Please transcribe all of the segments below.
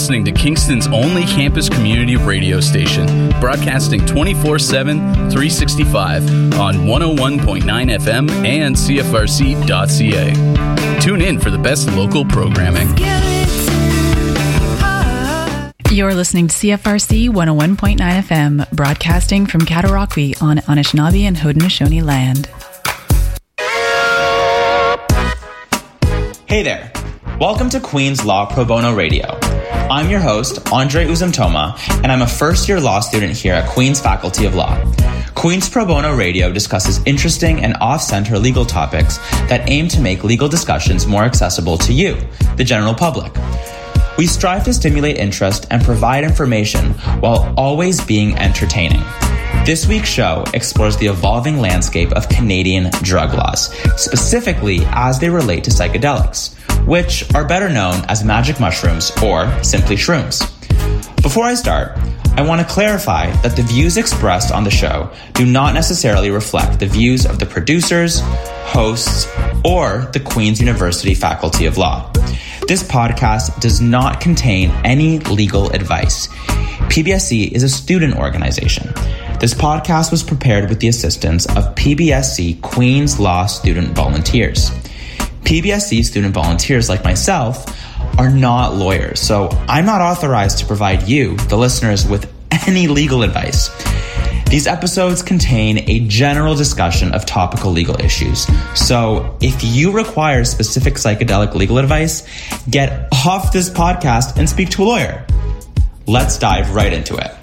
listening to Kingston's only campus community radio station, broadcasting 24/7, 365 on 101.9 FM and CFRC.ca. Tune in for the best local programming. You're listening to CFRC 101.9 FM, broadcasting from Cataraqui on Anishinaabe and Haudenosaunee land. Hey there. Welcome to Queen's Law Pro Bono Radio. I'm your host, Andre Uzumtoma, and I'm a first-year law student here at Queen's Faculty of Law. Queen's Pro Bono Radio discusses interesting and off-center legal topics that aim to make legal discussions more accessible to you, the general public. We strive to stimulate interest and provide information while always being entertaining. This week's show explores the evolving landscape of Canadian drug laws, specifically as they relate to psychedelics, which are better known as magic mushrooms or simply shrooms. Before I start, I want to clarify that the views expressed on the show do not necessarily reflect the views of the producers, hosts, or the Queen's University Faculty of Law. This podcast does not contain any legal advice. PBSC is a student organization. This podcast was prepared with the assistance of PBSC Queen's Law student volunteers. PBSC student volunteers like myself are not lawyers, so I'm not authorized to provide you, the listeners, with any legal advice. These episodes contain a general discussion of topical legal issues, so if you require specific psychedelic legal advice, get off this podcast and speak to a lawyer. Let's dive right into it.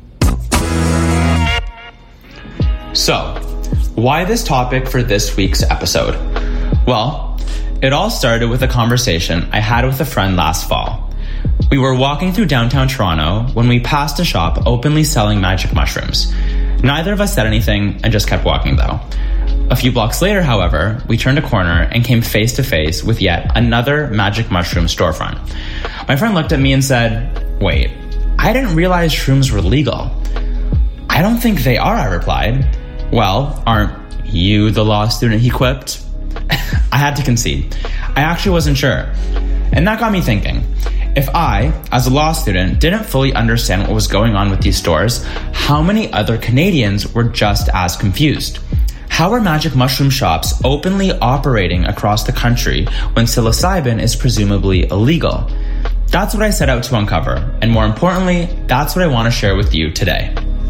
So, why this topic for this week's episode? Well, it all started with a conversation I had with a friend last fall. We were walking through downtown Toronto when we passed a shop openly selling magic mushrooms. Neither of us said anything and just kept walking though. A few blocks later, however, we turned a corner and came face to face with yet another magic mushroom storefront. My friend looked at me and said, "Wait, I didn't realize shrooms were legal." "I don't think they are," I replied. "Well, aren't you the law student?" he quipped. I had to concede. I actually wasn't sure. And that got me thinking. If I, as a law student, didn't fully understand what was going on with these stores, how many other Canadians were just as confused? How are magic mushroom shops openly operating across the country when psilocybin is presumably illegal? That's what I set out to uncover, and more importantly, that's what I want to share with you today.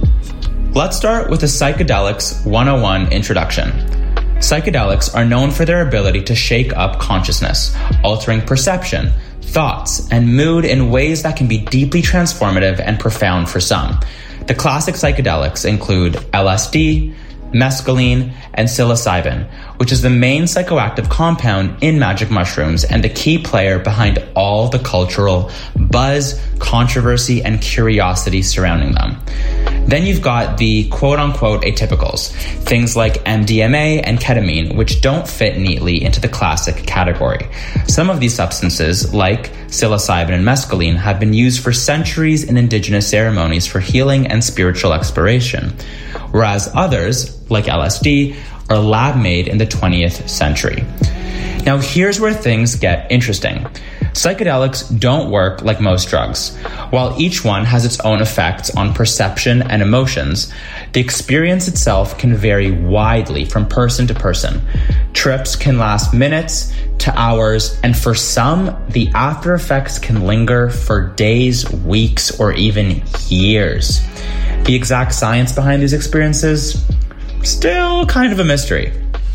Let's start with a Psychedelics 101 introduction. Psychedelics are known for their ability to shake up consciousness, altering perception, thoughts, and mood in ways that can be deeply transformative and profound for some. The classic psychedelics include LSD, mescaline, and psilocybin, which is the main psychoactive compound in magic mushrooms and the key player behind all the cultural buzz, controversy, and curiosity surrounding them. Then you've got the quote-unquote atypicals, things like MDMA and ketamine, which don't fit neatly into the classic category. Some of these substances, like psilocybin and mescaline, have been used for centuries in indigenous ceremonies for healing and spiritual exploration, whereas others, like LSD, are lab-made in the 20th century. Now here's where things get interesting. Psychedelics don't work like most drugs. While each one has its own effects on perception and emotions, the experience itself can vary widely from person to person. Trips can last minutes to hours, and for some, the after effects can linger for days, weeks, or even years. The exact science behind these experiences? Still kind of a mystery.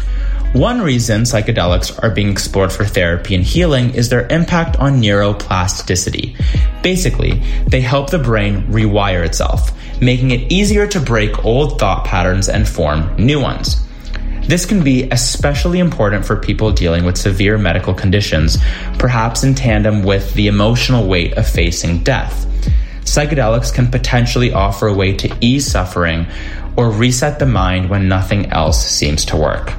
One reason psychedelics are being explored for therapy and healing is their impact on neuroplasticity. Basically, they help the brain rewire itself, making it easier to break old thought patterns and form new ones. This can be especially important for people dealing with severe medical conditions, perhaps in tandem with the emotional weight of facing death. Psychedelics can potentially offer a way to ease suffering or reset the mind when nothing else seems to work.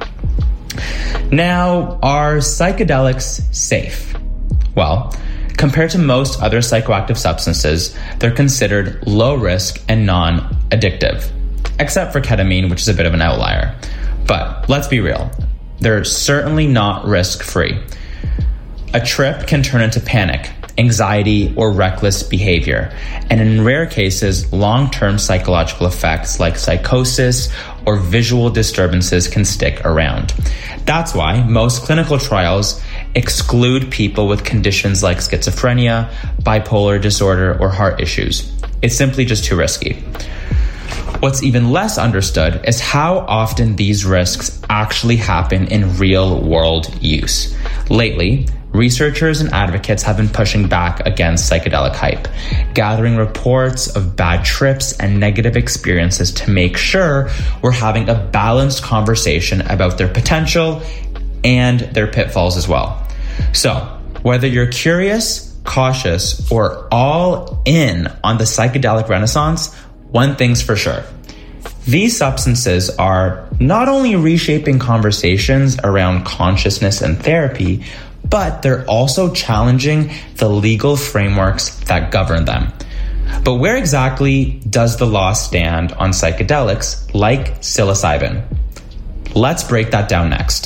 Now, are psychedelics safe? Well, compared to most other psychoactive substances, they're considered low risk and non-addictive, except for ketamine, which is a bit of an outlier. But let's be real, they're certainly not risk-free. A trip can turn into panic, anxiety, or reckless behavior, and in rare cases, long-term psychological effects like psychosis or visual disturbances can stick around. That's why most clinical trials exclude people with conditions like schizophrenia, bipolar disorder, or heart issues. It's simply just too risky. What's even less understood is how often these risks actually happen in real-world use. Lately, researchers and advocates have been pushing back against psychedelic hype, gathering reports of bad trips and negative experiences to make sure we're having a balanced conversation about their potential and their pitfalls as well. So, whether you're curious, cautious, or all in on the psychedelic renaissance, one thing's for sure. These substances are not only reshaping conversations around consciousness and therapy, but they're also challenging the legal frameworks that govern them. But where exactly does the law stand on psychedelics like psilocybin? Let's break that down next.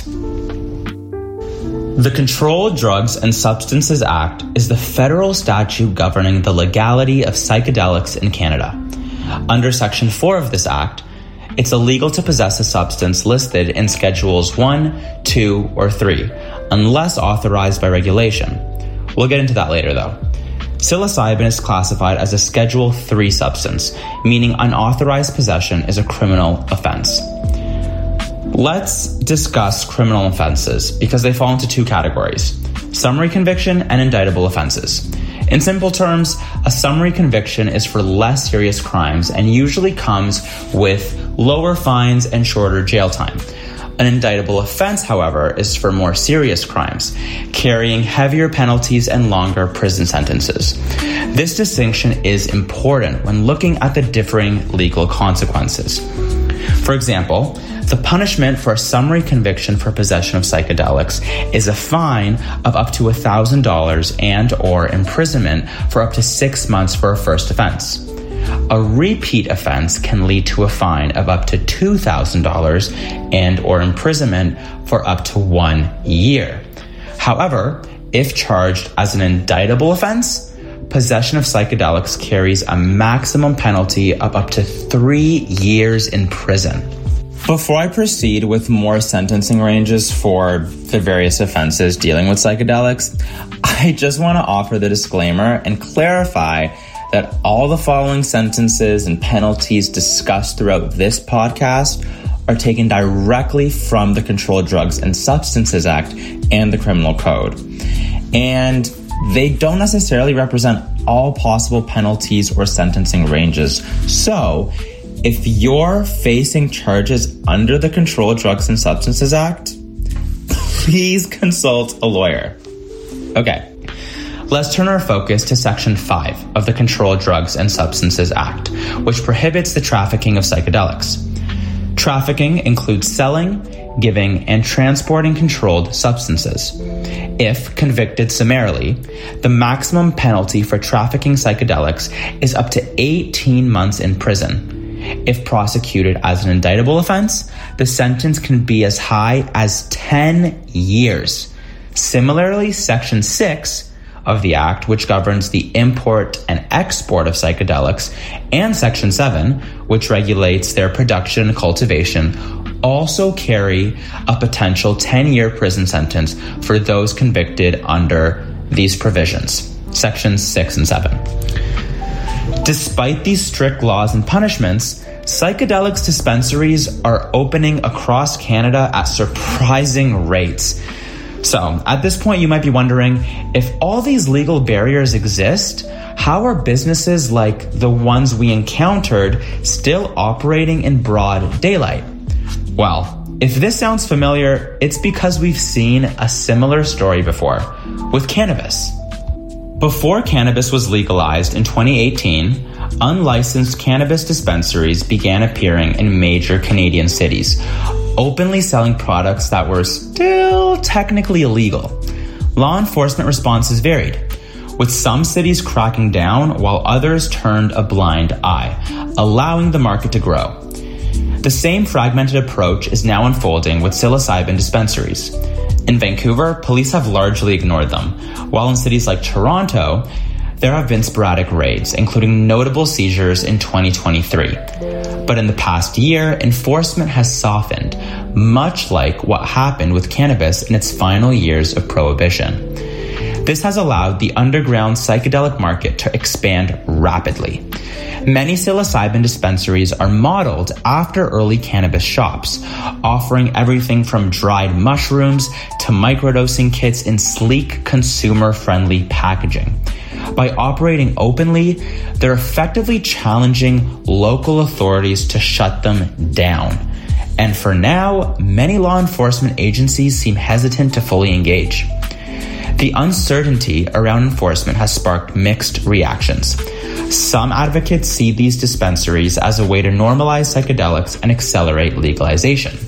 The Controlled Drugs and Substances Act is the federal statute governing the legality of psychedelics in Canada. Under Section 4 of this act, it's illegal to possess a substance listed in Schedules 1, 2, or 3, unless authorized by regulation. We'll get into that later, though. Psilocybin is classified as a Schedule 3 substance, meaning unauthorized possession is a criminal offense. Let's discuss criminal offenses because they fall into two categories: summary conviction and indictable offenses. In simple terms, a summary conviction is for less serious crimes and usually comes with lower fines and shorter jail time. An indictable offense, however, is for more serious crimes, carrying heavier penalties and longer prison sentences. This distinction is important when looking at the differing legal consequences. For example, the punishment for a summary conviction for possession of psychedelics is a fine of up to $1,000 and or imprisonment for up to 6 months for a first offense. A repeat offense can lead to a fine of up to $2,000 and or imprisonment for up to 1 year. However, if charged as an indictable offense, possession of psychedelics carries a maximum penalty of up to 3 years in prison. Before I proceed with more sentencing ranges for the various offenses dealing with psychedelics, I just want to offer the disclaimer and clarify that all the following sentences and penalties discussed throughout this podcast are taken directly from the Controlled Drugs and Substances Act and the Criminal Code. And they don't necessarily represent all possible penalties or sentencing ranges. So, if you're facing charges under the Controlled Drugs and Substances Act, please consult a lawyer. Okay, let's turn our focus to Section 5 of the Controlled Drugs and Substances Act, which prohibits the trafficking of psychedelics. Trafficking includes selling, giving, and transporting controlled substances. If convicted summarily, the maximum penalty for trafficking psychedelics is up to 18 months in prison. If prosecuted as an indictable offense, the sentence can be as high as 10 years. Similarly, Section 6 of the Act, which governs the import and export of psychedelics, and Section 7, which regulates their production and cultivation, also carry a potential 10-year prison sentence for those convicted under these provisions, Sections 6 and 7. Despite these strict laws and punishments, psychedelics dispensaries are opening across Canada at surprising rates. So, at this point, you might be wondering, if all these legal barriers exist, how are businesses like the ones we encountered still operating in broad daylight? Well, if this sounds familiar, it's because we've seen a similar story before, with cannabis. Before cannabis was legalized in 2018, unlicensed cannabis dispensaries began appearing in major Canadian cities, openly selling products that were still technically illegal. Law enforcement responses varied, with some cities cracking down while others turned a blind eye, allowing the market to grow. The same fragmented approach is now unfolding with psilocybin dispensaries. In Vancouver, police have largely ignored them, while in cities like Toronto, there have been sporadic raids, including notable seizures in 2023. But in the past year, enforcement has softened, much like what happened with cannabis in its final years of prohibition. This has allowed the underground psychedelic market to expand rapidly. Many psilocybin dispensaries are modeled after early cannabis shops, offering everything from dried mushrooms to microdosing kits in sleek, consumer-friendly packaging. By operating openly, they're effectively challenging local authorities to shut them down. And for now, many law enforcement agencies seem hesitant to fully engage. The uncertainty around enforcement has sparked mixed reactions. Some advocates see these dispensaries as a way to normalize psychedelics and accelerate legalization.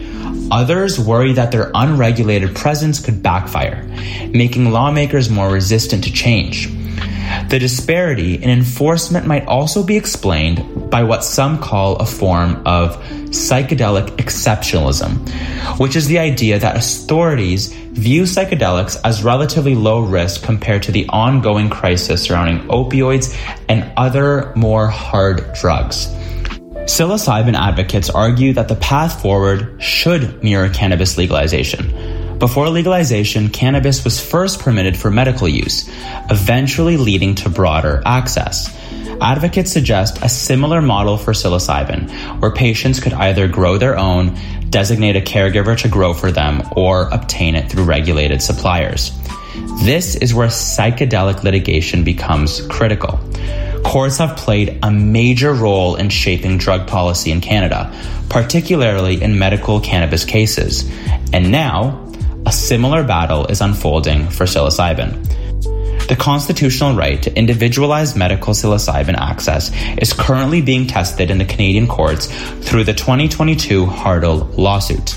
Others worry that their unregulated presence could backfire, making lawmakers more resistant to change. The disparity in enforcement might also be explained by what some call a form of psychedelic exceptionalism, which is the idea that authorities view psychedelics as relatively low risk compared to the ongoing crisis surrounding opioids and other more hard drugs. Psilocybin advocates argue that the path forward should mirror cannabis legalization. Before legalization, cannabis was first permitted for medical use, eventually leading to broader access. Advocates suggest a similar model for psilocybin, where patients could either grow their own, designate a caregiver to grow for them, or obtain it through regulated suppliers. This is where psychedelic litigation becomes critical. Courts have played a major role in shaping drug policy in Canada, particularly in medical cannabis cases. And now, a similar battle is unfolding for psilocybin. The constitutional right to individualized medical psilocybin access is currently being tested in the Canadian courts through the 2022 Hardle lawsuit.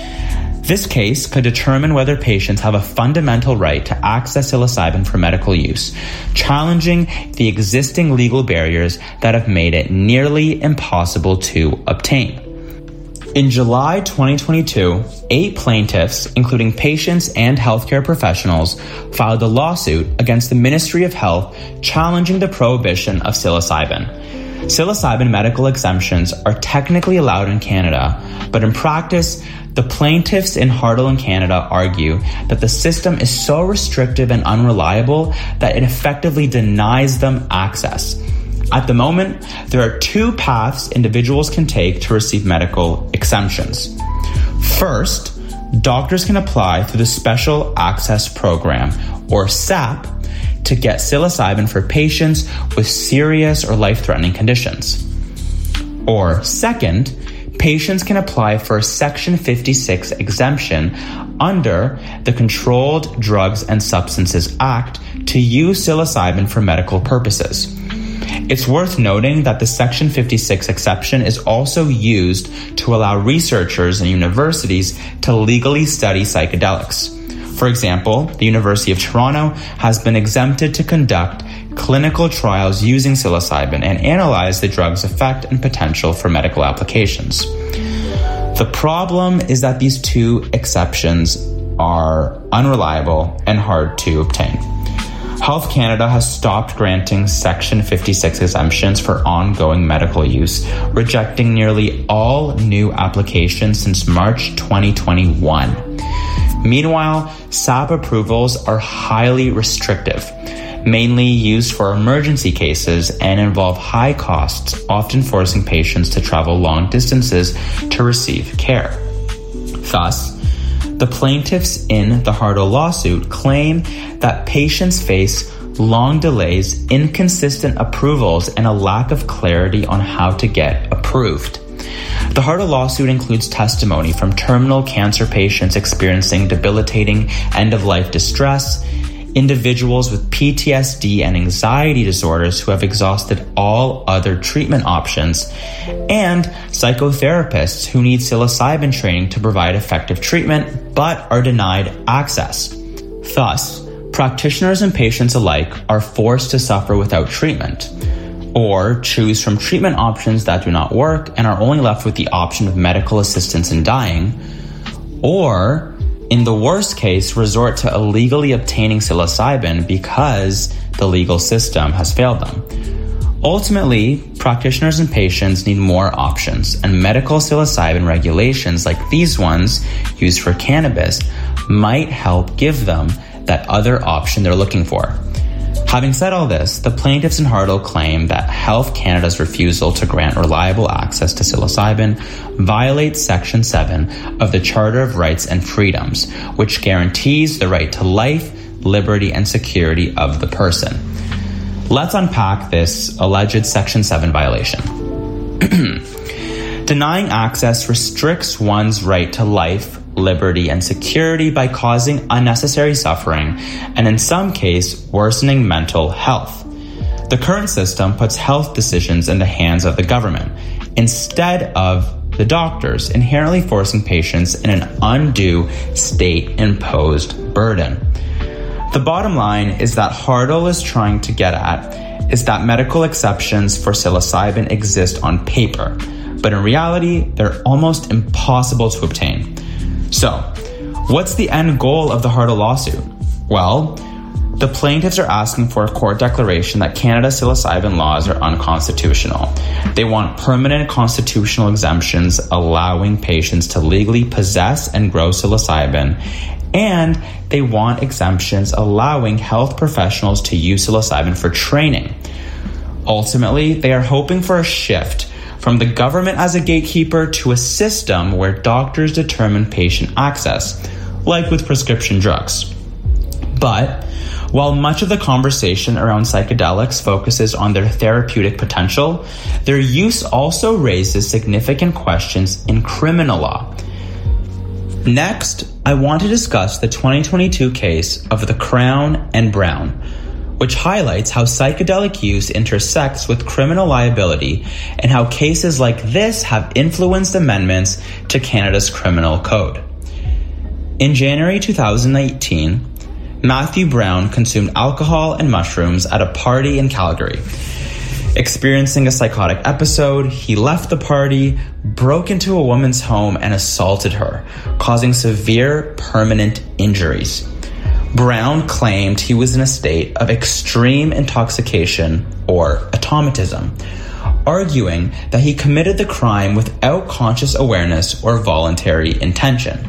This case could determine whether patients have a fundamental right to access psilocybin for medical use, challenging the existing legal barriers that have made it nearly impossible to obtain. In July 2022, 8 plaintiffs, including patients and healthcare professionals, filed a lawsuit against the Ministry of Health challenging the prohibition of psilocybin. Psilocybin medical exemptions are technically allowed in Canada, but in practice, the plaintiffs in Hardle in Canada argue that the system is so restrictive and unreliable that it effectively denies them access. At the moment, there are 2 paths individuals can take to receive medical exemptions. First, doctors can apply through the Special Access Program, or SAP, to get psilocybin for patients with serious or life-threatening conditions. Or second, patients can apply for a Section 56 exemption under the Controlled Drugs and Substances Act to use psilocybin for medical purposes. It's worth noting that the Section 56 exception is also used to allow researchers and universities to legally study psychedelics. For example, the University of Toronto has been exempted to conduct clinical trials using psilocybin and analyze the drug's effect and potential for medical applications. The problem is that these 2 exceptions are unreliable and hard to obtain. Health Canada has stopped granting Section 56 exemptions for ongoing medical use, rejecting nearly all new applications since March 2021. Meanwhile, SAP approvals are highly restrictive, mainly used for emergency cases and involve high costs, often forcing patients to travel long distances to receive care. Thus, the plaintiffs in the Hardle lawsuit claim that patients face long delays, inconsistent approvals, and a lack of clarity on how to get approved. The Hardle lawsuit includes testimony from terminal cancer patients experiencing debilitating end-of-life distress, individuals with PTSD and anxiety disorders who have exhausted all other treatment options, and psychotherapists who need psilocybin training to provide effective treatment but are denied access. Thus, practitioners and patients alike are forced to suffer without treatment, or choose from treatment options that do not work and are only left with the option of medical assistance in dying, or in the worst case, resort to illegally obtaining psilocybin because the legal system has failed them. Ultimately, practitioners and patients need more options, and medical psilocybin regulations like these ones used for cannabis might help give them that other option they're looking for. Having said all this, the plaintiffs in Hartle claim that Health Canada's refusal to grant reliable access to psilocybin violates Section 7 of the Charter of Rights and Freedoms, which guarantees the right to life, liberty, and security of the person. Let's unpack this alleged Section 7 violation. Denying access restricts one's right to life, liberty, and security by causing unnecessary suffering and, in some cases, worsening mental health. The current system puts health decisions in the hands of the government instead of the doctors, inherently forcing patients in an undue state-imposed burden. The bottom line is that Hartle is trying to get at is that medical exceptions for psilocybin exist on paper, but in reality, they're almost impossible to obtain. So, what's the end goal of the Hartle lawsuit? Well, the plaintiffs are asking for a court declaration that Canada's psilocybin laws are unconstitutional. They want permanent constitutional exemptions allowing patients to legally possess and grow psilocybin, and they want exemptions allowing health professionals to use psilocybin for training. Ultimately, they are hoping for a shift from the government as a gatekeeper to a system where doctors determine patient access, like with prescription drugs. But while much of the conversation around psychedelics focuses on their therapeutic potential, their use also raises significant questions in criminal law. Next, I want to discuss the 2022 case of the Crown and Brown, which highlights how psychedelic use intersects with criminal liability and how cases like this have influenced amendments to Canada's criminal code. In January 2018, Matthew Brown consumed alcohol and mushrooms at a party in Calgary. Experiencing a psychotic episode, he left the party, broke into a woman's home, and assaulted her, causing severe permanent injuries. Brown claimed he was in a state of extreme intoxication or automatism, arguing that he committed the crime without conscious awareness or voluntary intention.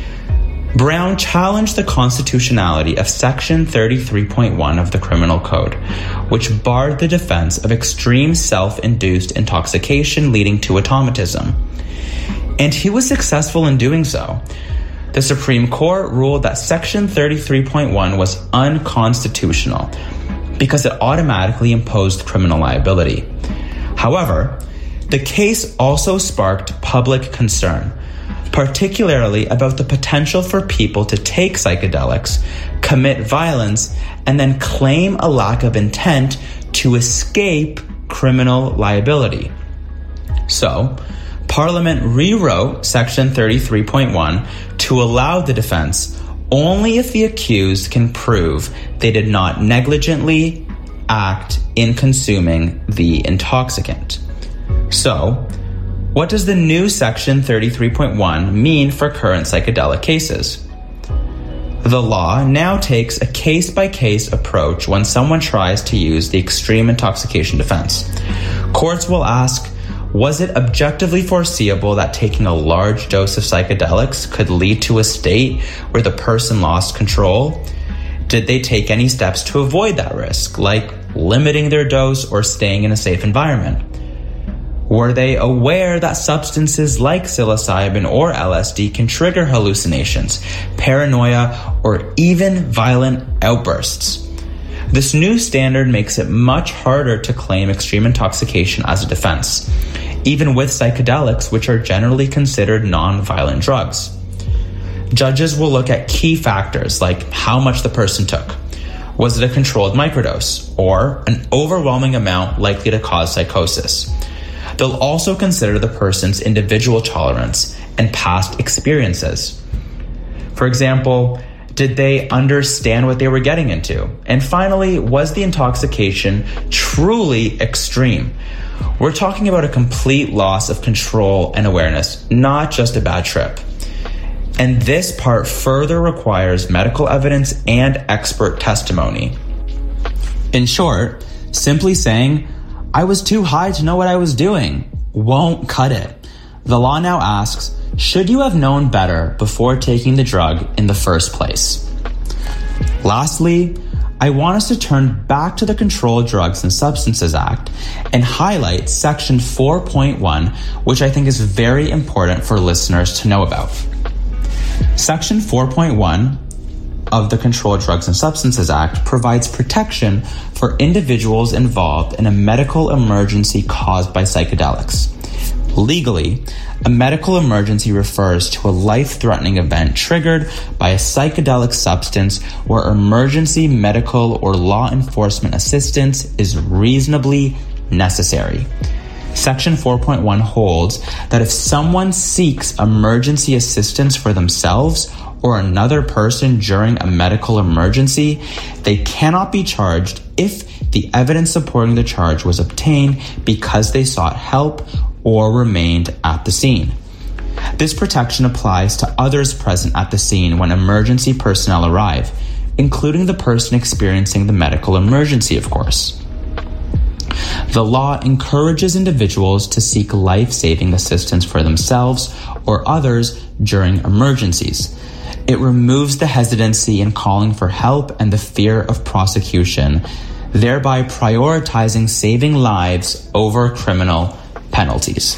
Brown challenged the constitutionality of Section 33.1 of the Criminal Code, which barred the defense of extreme self-induced intoxication leading to automatism. And he was successful in doing so. The Supreme Court ruled that Section 33.1 was unconstitutional because it automatically imposed criminal liability. However, the case also sparked public concern, particularly about the potential for people to take psychedelics, commit violence, and then claim a lack of intent to escape criminal liability. So, Parliament rewrote Section 33.1 to allow the defense only if the accused can prove they did not negligently act in consuming the intoxicant. So, what does the new Section 33.1 mean for current psychedelic cases? The law now takes a case-by-case approach when someone tries to use the extreme intoxication defense. Courts will ask, was it objectively foreseeable that taking a large dose of psychedelics could lead to a state where the person lost control? Did they take any steps to avoid that risk, like limiting their dose or staying in a safe environment? Were they aware that substances like psilocybin or LSD can trigger hallucinations, paranoia, or even violent outbursts? This new standard makes it much harder to claim extreme intoxication as a defense, even with psychedelics, which are generally considered non-violent drugs. Judges will look at key factors like how much the person took. Was it a controlled microdose or an overwhelming amount likely to cause psychosis? They'll also consider the person's individual tolerance and past experiences. For example, did they understand what they were getting into? And finally, was the intoxication truly extreme? We're talking about a complete loss of control and awareness, not just a bad trip. And this part further requires medical evidence and expert testimony. In short, simply saying, "I was too high to know what I was doing," won't cut it. The law now asks, should you have known better before taking the drug in the first place? Lastly, I want us to turn back to the Controlled Drugs and Substances Act and highlight Section 4.1, which I think is very important for listeners to know about. Section 4.1 of the Controlled Drugs and Substances Act provides protection for individuals involved in a medical emergency caused by psychedelics. Legally, a medical emergency refers to a life-threatening event triggered by a psychedelic substance where emergency medical or law enforcement assistance is reasonably necessary. Section 4.1 holds that if someone seeks emergency assistance for themselves or another person during a medical emergency, they cannot be charged if the evidence supporting the charge was obtained because they sought help or remained at the scene. This protection applies to others present at the scene when emergency personnel arrive, including the person experiencing the medical emergency, of course. The law encourages individuals to seek life-saving assistance for themselves or others during emergencies. It removes the hesitancy in calling for help and the fear of prosecution, thereby prioritizing saving lives over criminal penalties.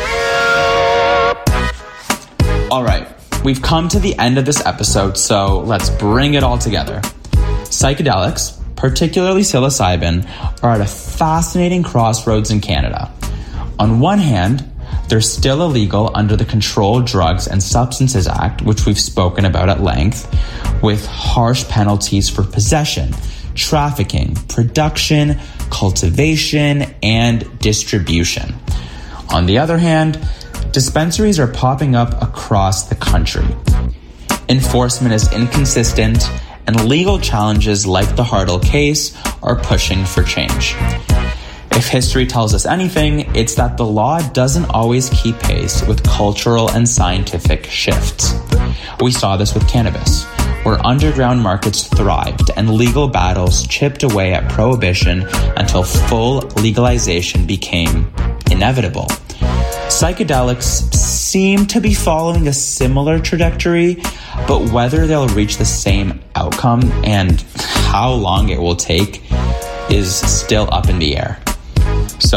All right, we've come to the end of this episode, so let's bring it all together. Psychedelics, particularly psilocybin, are at a fascinating crossroads in Canada. On one hand, they're still illegal under the Controlled Drugs and Substances Act, which we've spoken about at length, with harsh penalties for possession, trafficking, production, cultivation, and distribution. On the other hand, dispensaries are popping up across the country. Enforcement is inconsistent, and legal challenges like the Hardle case are pushing for change. If history tells us anything, it's that the law doesn't always keep pace with cultural and scientific shifts. We saw this with cannabis, where underground markets thrived and legal battles chipped away at prohibition until full legalization became inevitable. Psychedelics seem to be following a similar trajectory, but whether they'll reach the same outcome and how long it will take is still up in the air. So,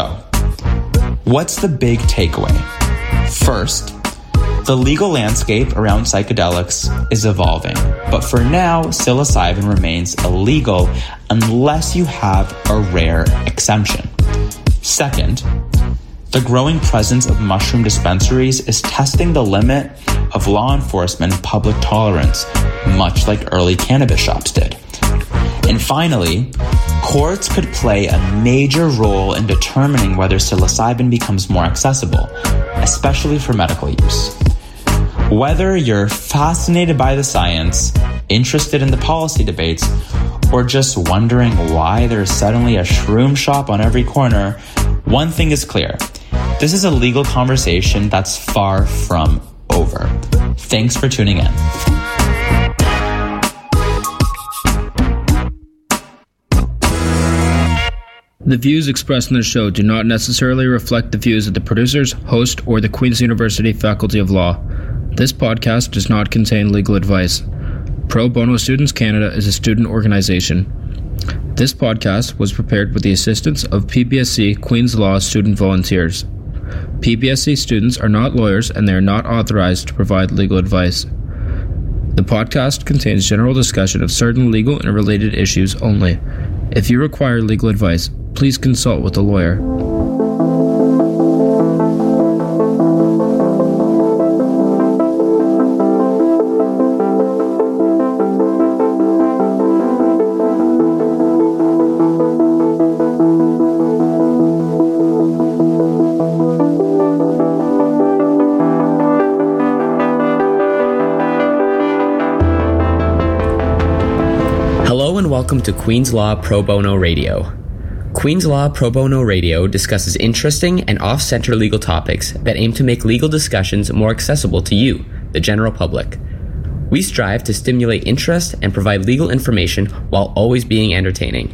what's the big takeaway? First, the legal landscape around psychedelics is evolving, but for now, psilocybin remains illegal unless you have a rare exemption. Second, the growing presence of mushroom dispensaries is testing the limit of law enforcement and public tolerance, much like early cannabis shops did. And finally, courts could play a major role in determining whether psilocybin becomes more accessible, especially for medical use. Whether you're fascinated by the science, interested in the policy debates, or just wondering why there's suddenly a shroom shop on every corner, one thing is clear. This is a legal conversation that's far from over. Thanks for tuning in. The views expressed in this show do not necessarily reflect the views of the producers, host, or the Queen's University Faculty of Law. This podcast does not contain legal advice. Pro Bono Students Canada is a student organization. This podcast was prepared with the assistance of PBSC Queen's Law student volunteers. PBSC students are not lawyers and they are not authorized to provide legal advice. The podcast contains general discussion of certain legal and related issues only. If you require legal advice, please consult with a lawyer. Welcome to Queen's Law Pro Bono Radio. Queen's Law Pro Bono Radio discusses interesting and off-center legal topics that aim to make legal discussions more accessible to you, the general public. We strive to stimulate interest and provide legal information while always being entertaining.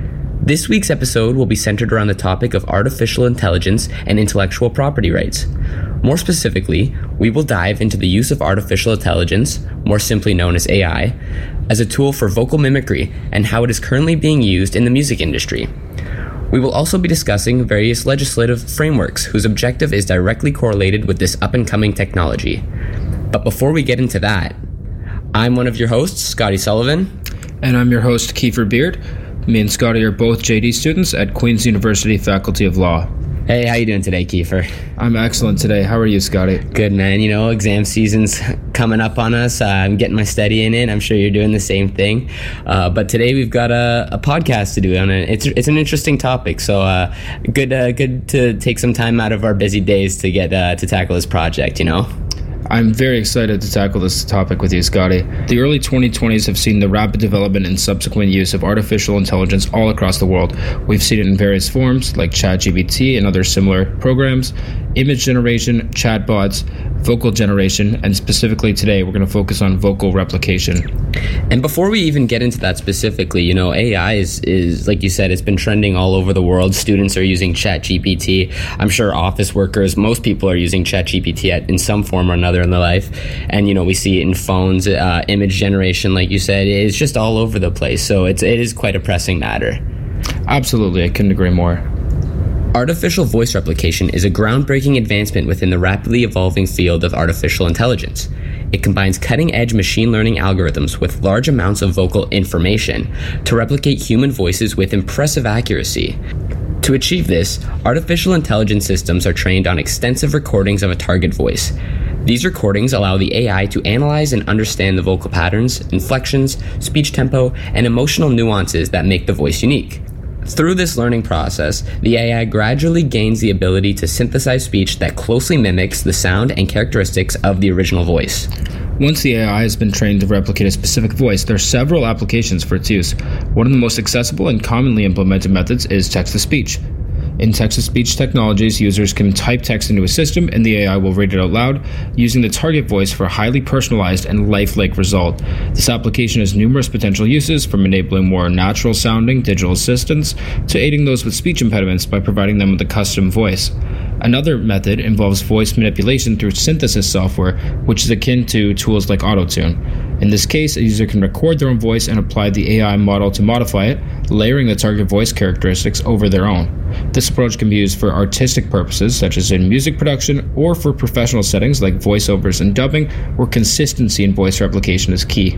This week's episode will be centered around the topic of artificial intelligence and intellectual property rights. More specifically, we will dive into the use of artificial intelligence, more simply known as AI, as a tool for vocal mimicry and how it is currently being used in the music industry. We will also be discussing various legislative frameworks whose objective is directly correlated with this up-and-coming technology. But before we get into that, I'm one of your hosts, Scotty Sullivan. And I'm your host, Kiefer Beard. Me and Scotty are both JD students at Queen's University Faculty of Law. Hey, how you doing today, Kiefer? I'm excellent today. How are you, Scotty? Good, man. You know, exam season's coming up on us. I'm getting my studying in. I'm sure you're doing the same thing. But today we've got a podcast to do on it. It's an interesting topic. So good to take some time out of our busy days to get to tackle this project, you know? I'm very excited to tackle this topic with you, Scotty. The early 2020s have seen the rapid development and subsequent use of artificial intelligence all across the world. We've seen it in various forms, like ChatGPT and other similar programs, image generation, chatbots, vocal generation, and specifically today, we're going to focus on vocal replication. And before we even get into that specifically, you know, AI is like you said, it's been trending all over the world. Students are using ChatGPT. I'm sure office workers, most people are using ChatGPT in some form or another in their life. And, you know, we see it in phones, image generation, like you said, it's just all over the place. So it is quite a pressing matter. Absolutely. I couldn't agree more. Artificial voice replication is a groundbreaking advancement within the rapidly evolving field of artificial intelligence. It combines cutting-edge machine learning algorithms with large amounts of vocal information to replicate human voices with impressive accuracy. To achieve this, artificial intelligence systems are trained on extensive recordings of a target voice. These recordings allow the AI to analyze and understand the vocal patterns, inflections, speech tempo, and emotional nuances that make the voice unique. Through this learning process, the AI gradually gains the ability to synthesize speech that closely mimics the sound and characteristics of the original voice. Once the AI has been trained to replicate a specific voice, there are several applications for its use. One of the most accessible and commonly implemented methods is text-to-speech. In text-to-speech technologies, users can type text into a system and the AI will read it out loud, using the target voice for a highly personalized and lifelike result. This application has numerous potential uses, from enabling more natural-sounding digital assistants to aiding those with speech impediments by providing them with a custom voice. Another method involves voice manipulation through synthesis software, which is akin to tools like Auto-Tune. In this case, a user can record their own voice and apply the AI model to modify it, layering the target voice characteristics over their own. This approach can be used for artistic purposes, such as in music production, or for professional settings like voiceovers and dubbing, where consistency in voice replication is key.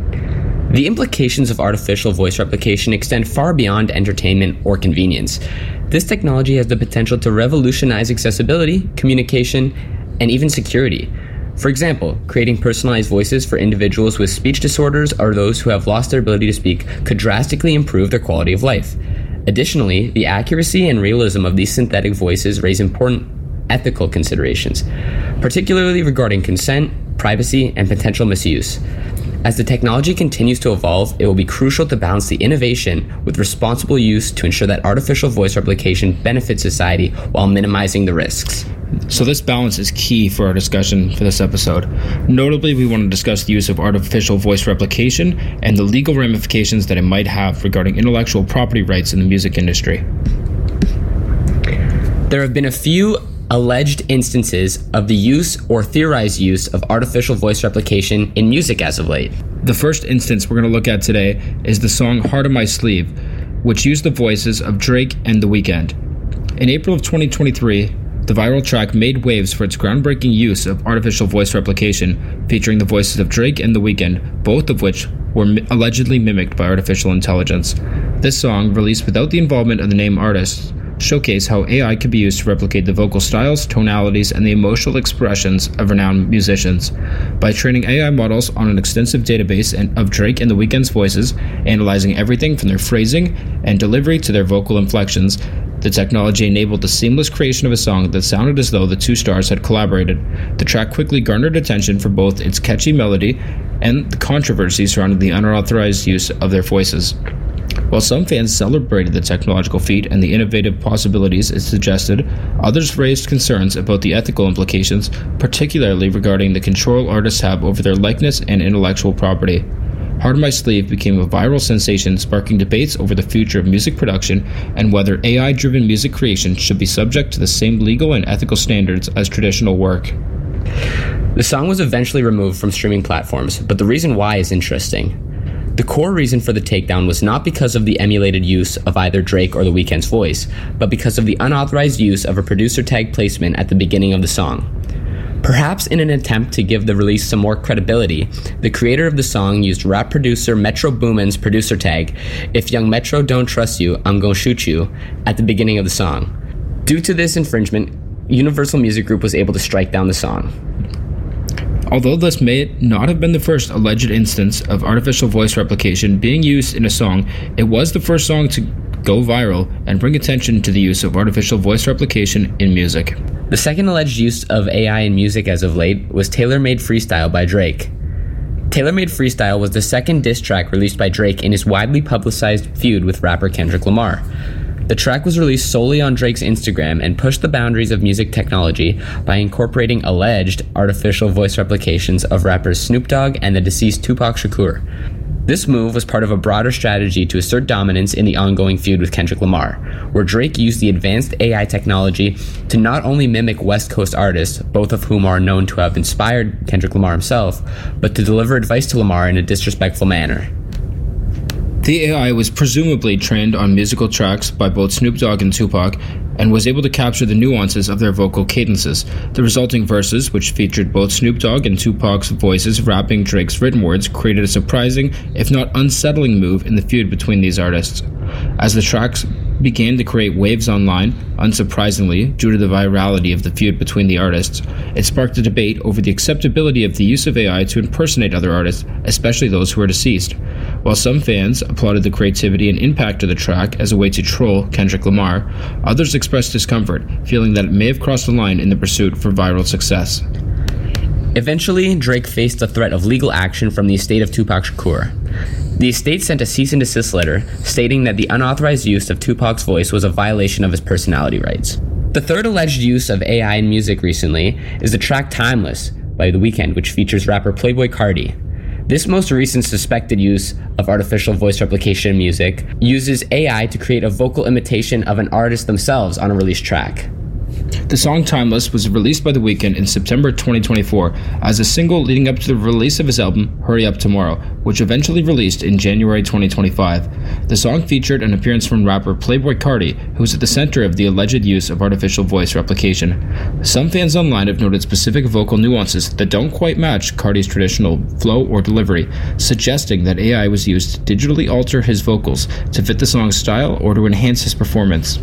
The implications of artificial voice replication extend far beyond entertainment or convenience. This technology has the potential to revolutionize accessibility, communication, and even security. For example, creating personalized voices for individuals with speech disorders or those who have lost their ability to speak could drastically improve their quality of life. Additionally, the accuracy and realism of these synthetic voices raise important ethical considerations, particularly regarding consent, privacy, and potential misuse. As the technology continues to evolve, it will be crucial to balance the innovation with responsible use to ensure that artificial voice replication benefits society while minimizing the risks. So this balance is key for our discussion for this episode. Notably, we want to discuss the use of artificial voice replication and the legal ramifications that it might have regarding intellectual property rights in the music industry. There have been a few alleged instances of the use or theorized use of artificial voice replication in music as of late. The first instance we're going to look at today is the song Heart on My Sleeve, which used the voices of Drake and The Weeknd. In April of 2023, the viral track made waves for its groundbreaking use of artificial voice replication, featuring the voices of Drake and The Weeknd, both of which were allegedly mimicked by artificial intelligence. This song, released without the involvement of the named artists, showcase how AI can be used to replicate the vocal styles, tonalities, and the emotional expressions of renowned musicians. By training AI models on an extensive database of Drake and The Weeknd's voices, analyzing everything from their phrasing and delivery to their vocal inflections, the technology enabled the seamless creation of a song that sounded as though the two stars had collaborated. The track quickly garnered attention for both its catchy melody and the controversy surrounding the unauthorized use of their voices. While some fans celebrated the technological feat and the innovative possibilities it suggested, others raised concerns about the ethical implications, particularly regarding the control artists have over their likeness and intellectual property. Heart on My Sleeve became a viral sensation, sparking debates over the future of music production and whether AI-driven music creation should be subject to the same legal and ethical standards as traditional work. The song was eventually removed from streaming platforms, but the reason why is interesting. The core reason for the takedown was not because of the emulated use of either Drake or The Weeknd's voice, but because of the unauthorized use of a producer tag placement at the beginning of the song. Perhaps in an attempt to give the release some more credibility, the creator of the song used rap producer Metro Boomin's producer tag, "If Young Metro don't trust you, I'm gon' shoot you," at the beginning of the song. Due to this infringement, Universal Music Group was able to strike down the song. Although this may not have been the first alleged instance of artificial voice replication being used in a song, it was the first song to go viral and bring attention to the use of artificial voice replication in music. The second alleged use of AI in music as of late was Taylor Made Freestyle by Drake. Taylor Made Freestyle was the second diss track released by Drake in his widely publicized feud with rapper Kendrick Lamar. The track was released solely on Drake's Instagram and pushed the boundaries of music technology by incorporating alleged artificial voice replications of rappers Snoop Dogg and the deceased Tupac Shakur. This move was part of a broader strategy to assert dominance in the ongoing feud with Kendrick Lamar, where Drake used the advanced AI technology to not only mimic West Coast artists, both of whom are known to have inspired Kendrick Lamar himself, but to deliver advice to Lamar in a disrespectful manner. The AI was presumably trained on musical tracks by both Snoop Dogg and Tupac, and was able to capture the nuances of their vocal cadences. The resulting verses, which featured both Snoop Dogg and Tupac's voices rapping Drake's written words, created a surprising, if not unsettling move in the feud between these artists. As the tracks began to create waves online, unsurprisingly, due to the virality of the feud between the artists, it sparked a debate over the acceptability of the use of AI to impersonate other artists, especially those who are deceased. While some fans applauded the creativity and impact of the track as a way to troll Kendrick Lamar, others expressed discomfort, feeling that it may have crossed the line in the pursuit for viral success. Eventually, Drake faced the threat of legal action from the estate of Tupac Shakur. The estate sent a cease and desist letter stating that the unauthorized use of Tupac's voice was a violation of his personality rights. The third alleged use of AI in music recently is the track Timeless by The Weeknd, which features rapper Playboi Carti. This most recent suspected use of artificial voice replication in music uses AI to create a vocal imitation of an artist themselves on a released track. The song Timeless was released by The Weeknd in September 2024 as a single leading up to the release of his album Hurry Up Tomorrow, which eventually released in January 2025. The song featured an appearance from rapper Playboi Carti, who was at the center of the alleged use of artificial voice replication. Some fans online have noted specific vocal nuances that don't quite match Carti's traditional flow or delivery, suggesting that AI was used to digitally alter his vocals to fit the song's style or to enhance his performance.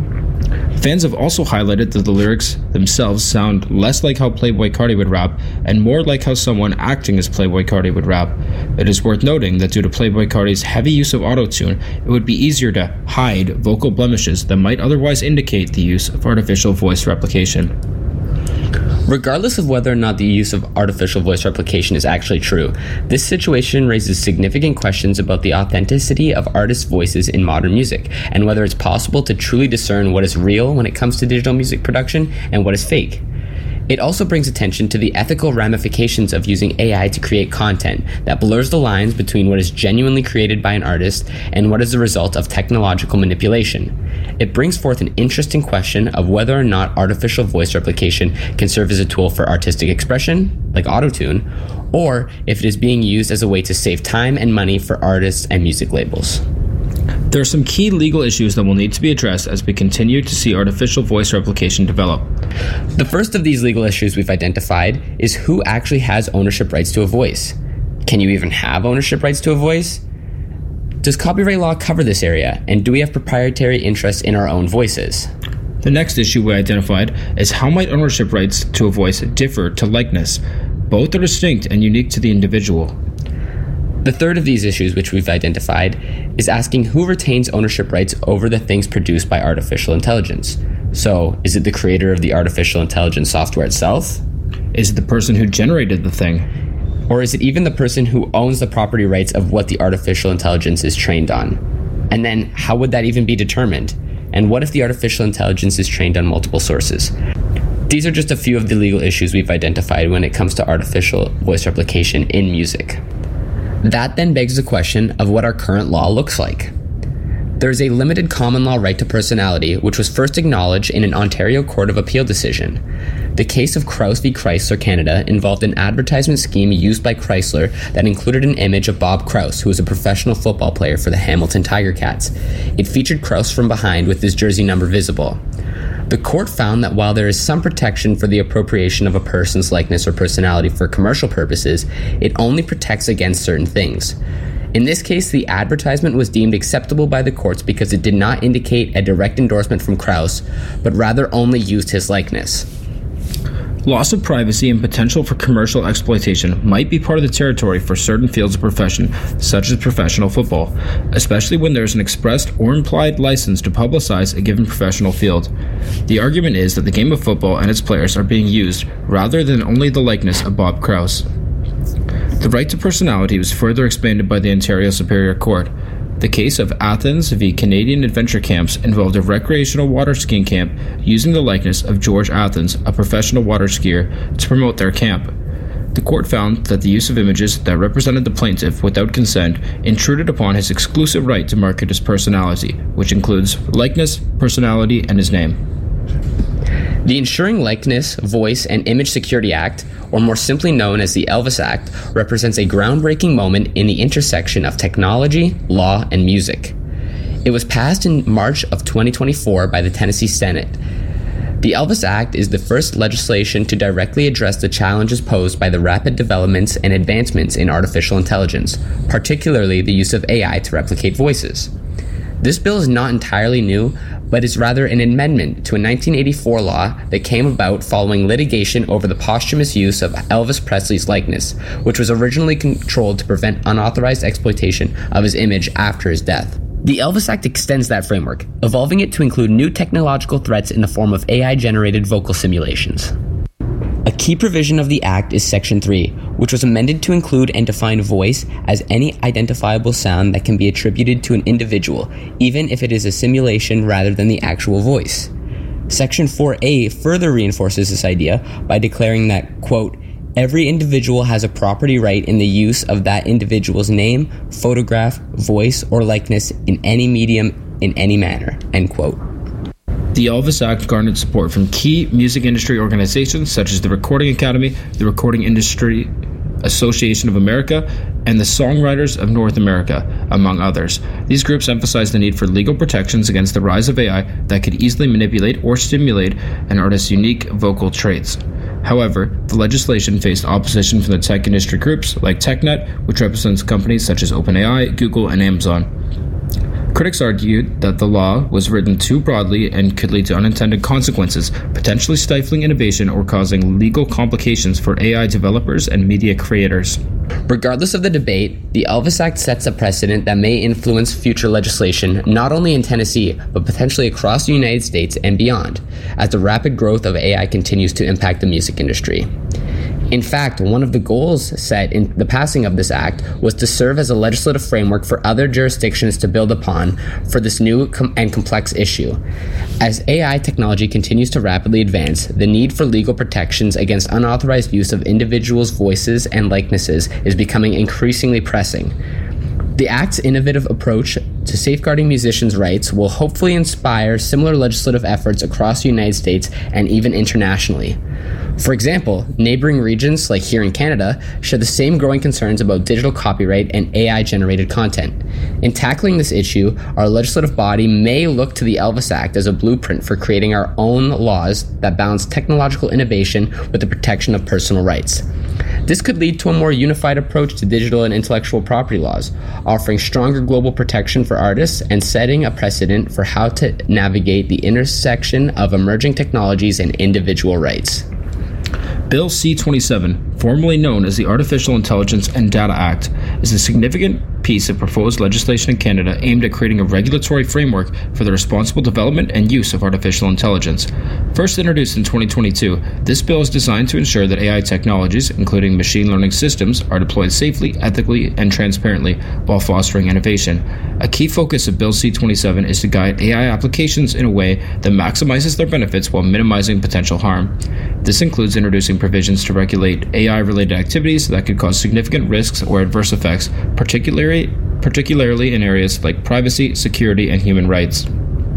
Fans have also highlighted that the lyrics themselves sound less like how Playboi Carti would rap and more like how someone acting as Playboi Carti would rap. It is worth noting that due to Playboi Carti's heavy use of autotune, it would be easier to hide vocal blemishes that might otherwise indicate the use of artificial voice replication. Regardless of whether or not the use of artificial voice replication is actually true, this situation raises significant questions about the authenticity of artists' voices in modern music, and whether it's possible to truly discern what is real when it comes to digital music production and what is fake. It also brings attention to the ethical ramifications of using AI to create content that blurs the lines between what is genuinely created by an artist and what is the result of technological manipulation. It brings forth an interesting question of whether or not artificial voice replication can serve as a tool for artistic expression, like autotune, or if it is being used as a way to save time and money for artists and music labels. There are some key legal issues that will need to be addressed as we continue to see artificial voice replication develop. The first of these legal issues we've identified is who actually has ownership rights to a voice. Can you even have ownership rights to a voice? Does copyright law cover this area, and do we have proprietary interests in our own voices? The next issue we identified is how might ownership rights to a voice differ to likeness. Both are distinct and unique to the individual. The third of these issues which we've identified is asking who retains ownership rights over the things produced by artificial intelligence. So, is it the creator of the artificial intelligence software itself? Is it the person who generated the thing? Or is it even the person who owns the property rights of what the artificial intelligence is trained on? And then how would that even be determined? And what if the artificial intelligence is trained on multiple sources? These are just a few of the legal issues we've identified when it comes to artificial voice replication in music. That then begs the question of what our current law looks like. There is a limited common law right to personality, which was first acknowledged in an Ontario Court of Appeal decision. The case of Krause v. Chrysler Canada involved an advertisement scheme used by Chrysler that included an image of Bob Krause, who was a professional football player for the Hamilton Tiger Cats. It featured Krause from behind with his jersey number visible. The court found that while there is some protection for the appropriation of a person's likeness or personality for commercial purposes, it only protects against certain things. In this case, the advertisement was deemed acceptable by the courts because it did not indicate a direct endorsement from Krause, but rather only used his likeness. Loss of privacy and potential for commercial exploitation might be part of the territory for certain fields of profession, such as professional football, especially when there is an expressed or implied license to publicize a given professional field. The argument is that the game of football and its players are being used rather than only the likeness of Bob Krause. The right to personality was further expanded by the Ontario Superior Court. The case of Athens v. Canadian Adventure Camps involved a recreational water skiing camp using the likeness of George Athens, a professional water skier, to promote their camp. The court found that the use of images that represented the plaintiff without consent intruded upon his exclusive right to market his personality, which includes likeness, personality, and his name. The Ensuring Likeness, Voice, and Image Security Act, or more simply known as the Elvis Act, represents a groundbreaking moment in the intersection of technology, law, and music. It was passed in March of 2024 by the Tennessee Senate. The Elvis Act is the first legislation to directly address the challenges posed by the rapid developments and advancements in artificial intelligence, particularly the use of AI to replicate voices. This bill is not entirely new, but is rather an amendment to a 1984 law that came about following litigation over the posthumous use of Elvis Presley's likeness, which was originally controlled to prevent unauthorized exploitation of his image after his death. The Elvis Act extends that framework, evolving it to include new technological threats in the form of AI-generated vocal simulations. A key provision of the Act is Section 3, which was amended to include and define voice as any identifiable sound that can be attributed to an individual, even if it is a simulation rather than the actual voice. Section 4A further reinforces this idea by declaring that, quote, every individual has a property right in the use of that individual's name, photograph, voice, or likeness in any medium in any manner, end quote. The Elvis Act garnered support from key music industry organizations such as the Recording Academy, the Recording Industry Association of America, and the Songwriters of North America, among others. These groups emphasize the need for legal protections against the rise of AI that could easily manipulate or stimulate an artist's unique vocal traits. However, the legislation faced opposition from the tech industry groups like TechNet, which represents companies such as OpenAI, Google, and Amazon. Critics argued that the law was written too broadly and could lead to unintended consequences, potentially stifling innovation or causing legal complications for AI developers and media creators. Regardless of the debate, the Elvis Act sets a precedent that may influence future legislation not only in Tennessee, but potentially across the United States and beyond, as the rapid growth of AI continues to impact the music industry. In fact, one of the goals set in the passing of this act was to serve as a legislative framework for other jurisdictions to build upon for this new and complex issue. As AI technology continues to rapidly advance, the need for legal protections against unauthorized use of individuals' voices and likenesses is becoming increasingly pressing. The Act's innovative approach to safeguarding musicians' rights will hopefully inspire similar legislative efforts across the United States and even internationally. For example, neighboring regions, like here in Canada, share the same growing concerns about digital copyright and AI-generated content. In tackling this issue, our legislative body may look to the Elvis Act as a blueprint for creating our own laws that balance technological innovation with the protection of personal rights. This could lead to a more unified approach to digital and intellectual property laws, offering stronger global protection for artists and setting a precedent for how to navigate the intersection of emerging technologies and individual rights. Bill C-27, formerly known as the Artificial Intelligence and Data Act, is a significant piece of proposed legislation in Canada aimed at creating a regulatory framework for the responsible development and use of artificial intelligence. First introduced in 2022, this bill is designed to ensure that AI technologies, including machine learning systems, are deployed safely, ethically, and transparently while fostering innovation. A key focus of Bill C-27 is to guide AI applications in a way that maximizes their benefits while minimizing potential harm. This includes introducing provisions to regulate AI-related activities that could cause significant risks or adverse effects, particularly in areas like privacy, security, and human rights.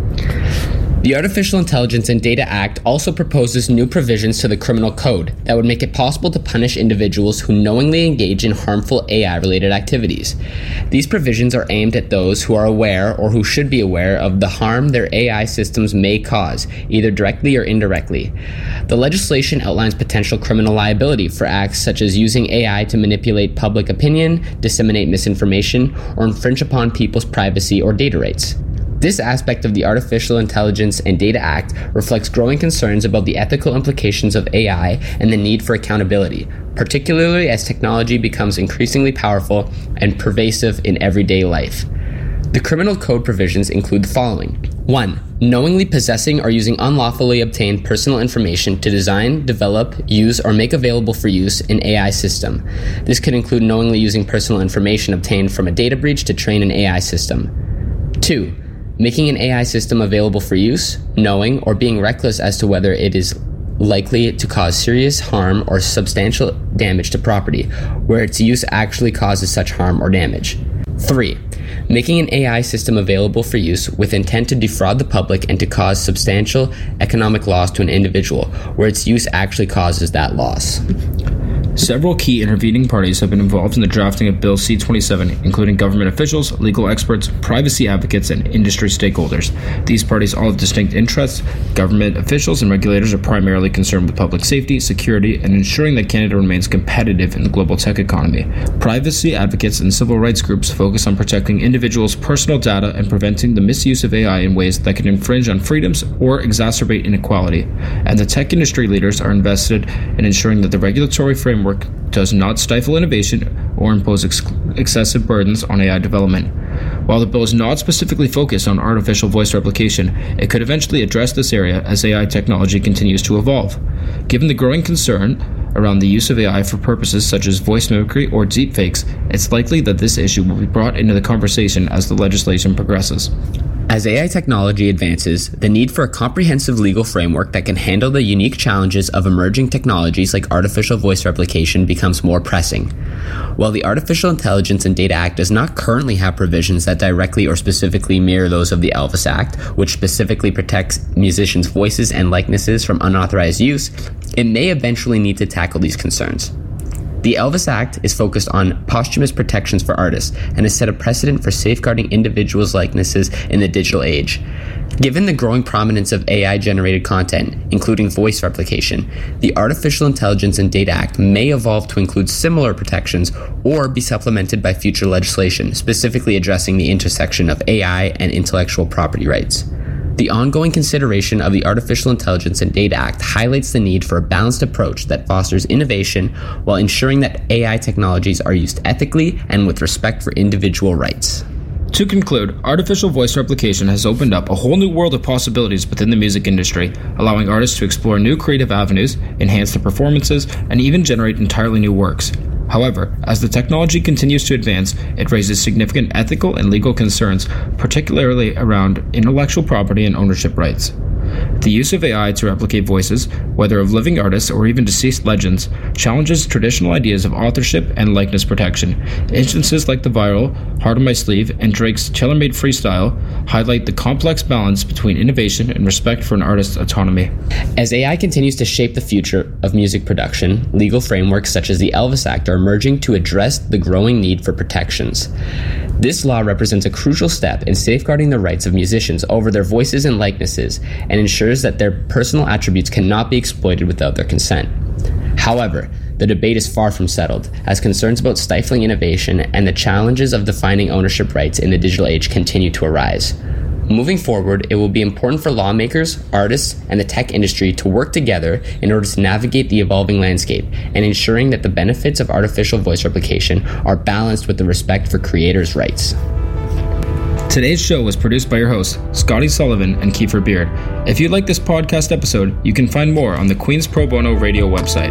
The Artificial Intelligence and Data Act also proposes new provisions to the criminal code that would make it possible to punish individuals who knowingly engage in harmful AI-related activities. These provisions are aimed at those who are aware or who should be aware of the harm their AI systems may cause, either directly or indirectly. The legislation outlines potential criminal liability for acts such as using AI to manipulate public opinion, disseminate misinformation, or infringe upon people's privacy or data rights. This aspect of the Artificial Intelligence and Data Act reflects growing concerns about the ethical implications of AI and the need for accountability, particularly as technology becomes increasingly powerful and pervasive in everyday life. The criminal code provisions include the following. 1. Knowingly possessing or using unlawfully obtained personal information to design, develop, use, or make available for use in AI system. This could include knowingly using personal information obtained from a data breach to train an AI system. 2. Making an AI system available for use, knowing or being reckless as to whether it is likely to cause serious harm or substantial damage to property, where its use actually causes such harm or damage. 3. Making an AI system available for use with intent to defraud the public and to cause substantial economic loss to an individual, where its use actually causes that loss. Several key intervening parties have been involved in the drafting of Bill C-27, including government officials, legal experts, privacy advocates, and industry stakeholders. These parties all have distinct interests. Government officials and regulators are primarily concerned with public safety, security, and ensuring that Canada remains competitive in the global tech economy. Privacy advocates and civil rights groups focus on protecting individuals' personal data and preventing the misuse of AI in ways that can infringe on freedoms or exacerbate inequality. And the tech industry leaders are invested in ensuring that the regulatory framework does not stifle innovation or impose excessive burdens on AI development. While the bill is not specifically focused on artificial voice replication, it could eventually address this area as AI technology continues to evolve. Given the growing concern around the use of AI for purposes such as voice mimicry or deepfakes, it's likely that this issue will be brought into the conversation as the legislation progresses. As AI technology advances, the need for a comprehensive legal framework that can handle the unique challenges of emerging technologies like artificial voice replication becomes more pressing. While the Artificial Intelligence and Data Act does not currently have provisions that directly or specifically mirror those of the Elvis Act, which specifically protects musicians' voices and likenesses from unauthorized use, it may eventually need to tackle these concerns. The Elvis Act is focused on posthumous protections for artists and has set a precedent for safeguarding individuals' likenesses in the digital age. Given the growing prominence of AI-generated content, including voice replication, the Artificial Intelligence and Data Act may evolve to include similar protections or be supplemented by future legislation, specifically addressing the intersection of AI and intellectual property rights. The ongoing consideration of the Artificial Intelligence and Data Act highlights the need for a balanced approach that fosters innovation while ensuring that AI technologies are used ethically and with respect for individual rights. To conclude, artificial voice replication has opened up a whole new world of possibilities within the music industry, allowing artists to explore new creative avenues, enhance their performances, and even generate entirely new works. However, as the technology continues to advance, it raises significant ethical and legal concerns, particularly around intellectual property and ownership rights. The use of AI to replicate voices, whether of living artists or even deceased legends, challenges traditional ideas of authorship and likeness protection. Instances like the viral Heart on My Sleeve and Drake's Tailor-Made Freestyle highlight the complex balance between innovation and respect for an artist's autonomy. As AI continues to shape the future of music production, legal frameworks such as the Elvis Act are emerging to address the growing need for protections. This law represents a crucial step in safeguarding the rights of musicians over their voices and likenesses and ensures that their personal attributes cannot be exploited without their consent. However, the debate is far from settled, as concerns about stifling innovation and the challenges of defining ownership rights in the digital age continue to arise. Moving forward, it will be important for lawmakers, artists, and the tech industry to work together in order to navigate the evolving landscape and ensuring that the benefits of artificial voice replication are balanced with the respect for creators' rights. Today's show was produced by your hosts, Scotty Sullivan and Kiefer Beard. If you like this podcast episode, you can find more on the Queen's Pro Bono Radio website.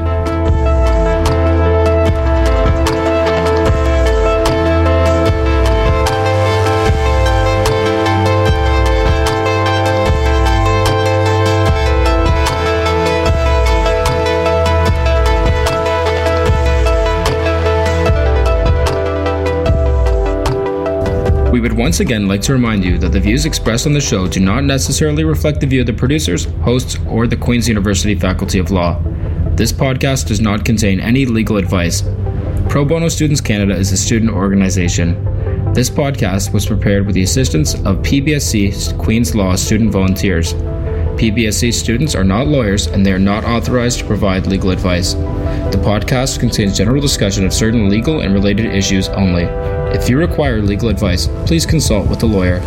We would once again like to remind you that the views expressed on the show do not necessarily reflect the view of the producers, hosts, or the Queen's University Faculty of Law. This podcast does not contain any legal advice. Pro Bono Students Canada is a student organization. This podcast was prepared with the assistance of PBSC Queen's Law student volunteers. PBSC students are not lawyers and they are not authorized to provide legal advice. The podcast contains general discussion of certain legal and related issues only. If you require legal advice, please consult with a lawyer.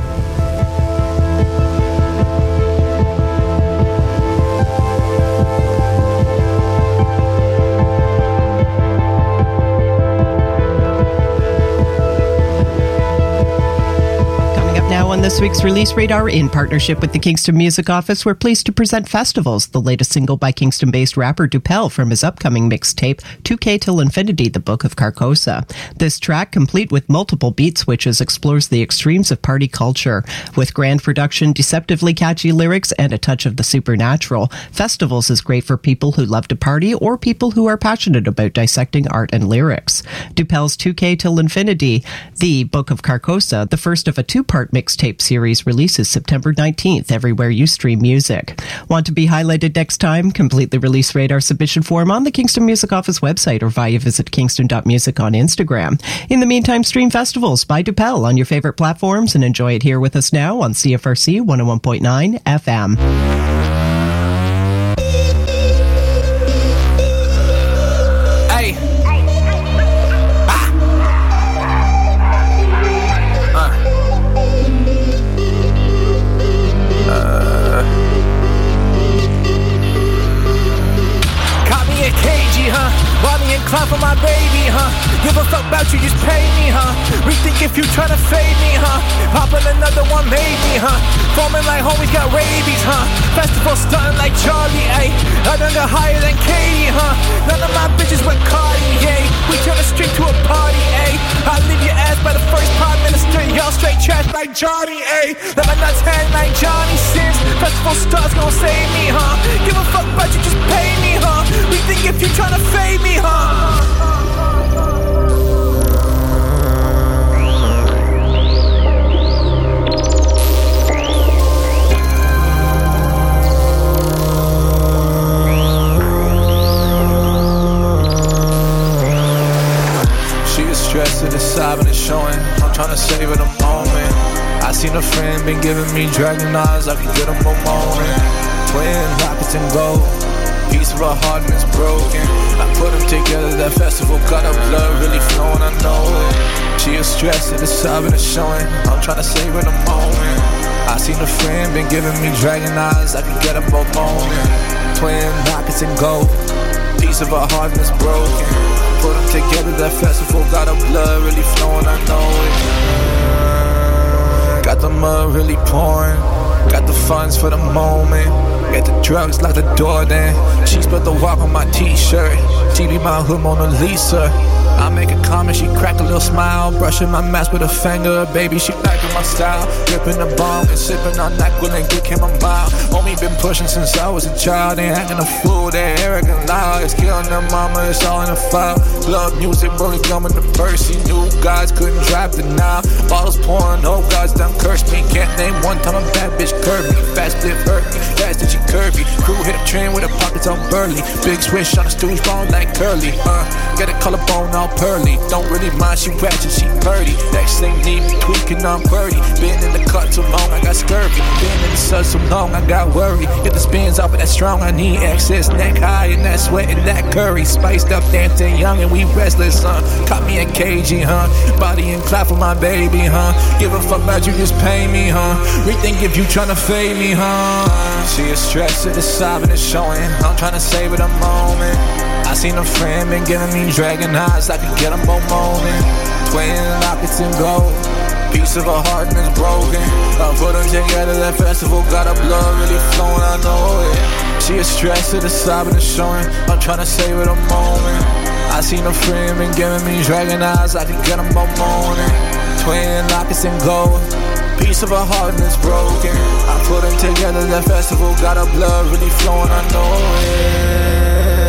On this week's Release Radar, in partnership with the Kingston Music Office, we're pleased to present Festivals, the latest single by Kingston-based rapper Dupel from his upcoming mixtape, 2K Till Infinity, The Book of Carcosa. This track, complete with multiple beat switches, explores the extremes of party culture. With grand production, deceptively catchy lyrics, and a touch of the supernatural, Festivals is great for people who love to party or people who are passionate about dissecting art and lyrics. Dupel's 2K Till Infinity, The Book of Carcosa, the first of a two-part mixtape series, releases September 19th everywhere you stream music. Want to be highlighted next time? Complete the Release Radar submission form on the Kingston Music Office website or via visit kingston.music on Instagram. In the meantime, stream Festivals by Dupel on your favorite platforms and enjoy it here with us now on CFRC 101.9 FM. Clap for my baby, huh? Give a fuck about you, just pay me, huh? Rethink if you tryna fade me, huh? Poppin' another one maybe, huh? Foaming like homies got rabies, huh? Festival stuntin' like Charlie, ayy. I done got higher than Katie, huh? None of my bitches went Cartier. We turn the street to a party, ayy. I leave your ass by the first prime minister. Y'all straight trash like Johnny, ayy. Let my nuts hang like Johnny Sins. Festival stars gon' save me, huh? Give a fuck about you, just pay me, huh? Rethink if you tryna fade me, huh? She is stressed and it's sobbing and showing. I'm tryna save her the moment. I seen a friend been giving me dragon eyes. I can get them a moment. Twin rockets and gold. Piece of her heart and it's broken. I put them together, that festival got her blood really flowing, I know it. She is stressed and it's sobbing and showing. I'm trying to save her the moment. I seen a friend been giving me dragon eyes. I can get them both moment. Twin rockets and gold. Piece of her heart and it's broken. Put them together, that festival got her blood really flowing, I know it. Got the mud really pouring. Got the funds for the moment. Got the drugs like the door then. She spilled the walk on my t-shirt. She be my hood Mona Lisa. I make a comment, she crack a little smile. Brushing my mask with a finger. Baby, she liking my style. Gripping the bomb and sipping on NyQuil and Good came a mile. Homie been pushing since I was a child. Ain't acting a fool, they arrogant loud. It's killing their mama, it's all in the file. Love music, bullet gum in the purse. He knew guys couldn't drive the now. Bottles pouring, oh God's done cursed me. Can't name one time a bad bitch curved me. Fast dip hurt me, fast did she curvy. Crew hit a train with her pockets on Burley. Big swish on a stooge ball like Kirby. girly, get a collarbone all pearly. Don't really mind, she ratchet, she purdy. Next thing need me tweaking, I'm birdie. Been in the cut too long, I got scurvy. Been in the sun so long, I got worried. Get the spins off of that strong, I need access. Neck high and that sweat and that curry. Spiced up, dancing young and we restless, Caught me in KG, Body and clap for my baby, Give a fuck about you, just pay me, Rethink if you tryna fade me, She is stressed to the side and it's showing. I'm tryna save it a moment. I seen a friend been giving me dragon eyes. I could get them both moaning. Twin lockets and gold. Piece of a heart and it's broken. I put them together, that festival got a blood really flowing, I know it. She is stressed to the side and it's showing. I'm tryna save it a moment. I seen a friend been giving me dragon eyes. I could get them both moaning. Twin lockets and gold. Piece of a heart and it's broken. I put them together, that festival got a blood really flowing, I know it.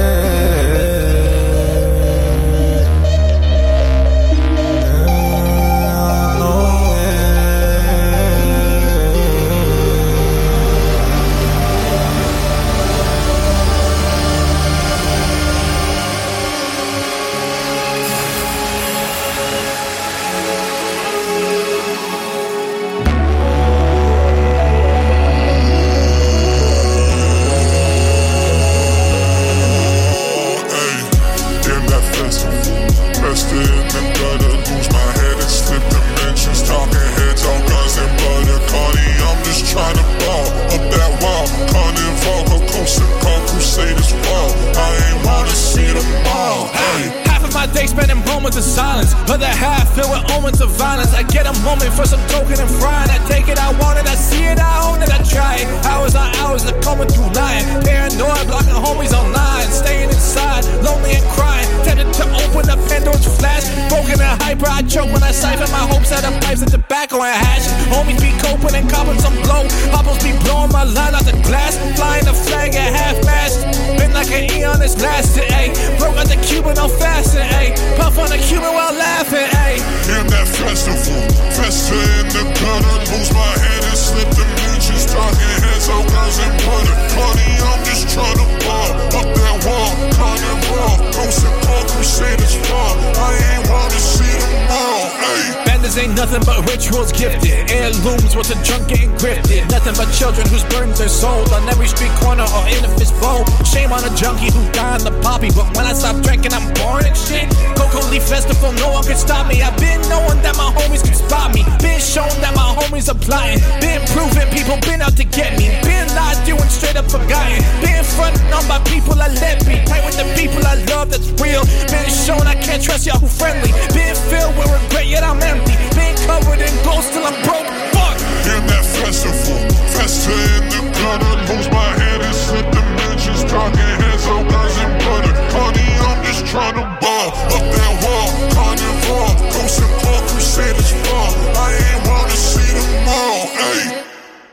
For some token and frying, I take it, I want it, I see it, I own it, I try it. Hours on hours, they're coming through lying. Paranoid, blocking homies online, staying inside, lonely and crying. Tempted to open up Pandora's flash. Broken and hyper, I choke when I siphon my hopes out of pipes and tobacco and hash. Homies be coping and copping some blow. Hopples be blowing my line out the glass. Flying the flag at half-mast. Been like an eon that's lasted, ayy. Broke out the Cuban, no fasting, ayy. Puff on the Cuban while laughing, ayy. In that festival, fester in the gutter. Lose my head and slip dimensions. Talking heads, all girls and butter. Party, I'm just trying to ball. Up that wall, carnival. Ghost and Paul, Crusaders fall. I ain't wanna see them all, ayy. Bandits ain't nothing but rituals gifted. Heirlooms, what's a drunk getting grifted. Nothing but children whose burdens are sold on every street corner or in a fishbowl. Shame on a junkie who died in the poppy, but when I stop drinking, I'm boring and shit. Cocoa Leaf Festival, no one can stop me. I've been knowing that my homies can spot me. Been shown that my homies are plotting. Been proving people been out to get me. Been lied doing straight up forgotten. Been fronting on by people I let be. Tight with the people I love, that's real. Been shown I can't trust y'all who friendly. Been filled with regret, yet I'm empty. Been covered in gold, still I'm broke. Fuck. In that festival, fester in the gutter. Lose my head and slip dimensions. Talking heads, all girls and butter. Party, I'm just trying to ball. Up that wall, carnival. Ghost and Paul, Crusaders fall. I ain't wanna see them all, ayy.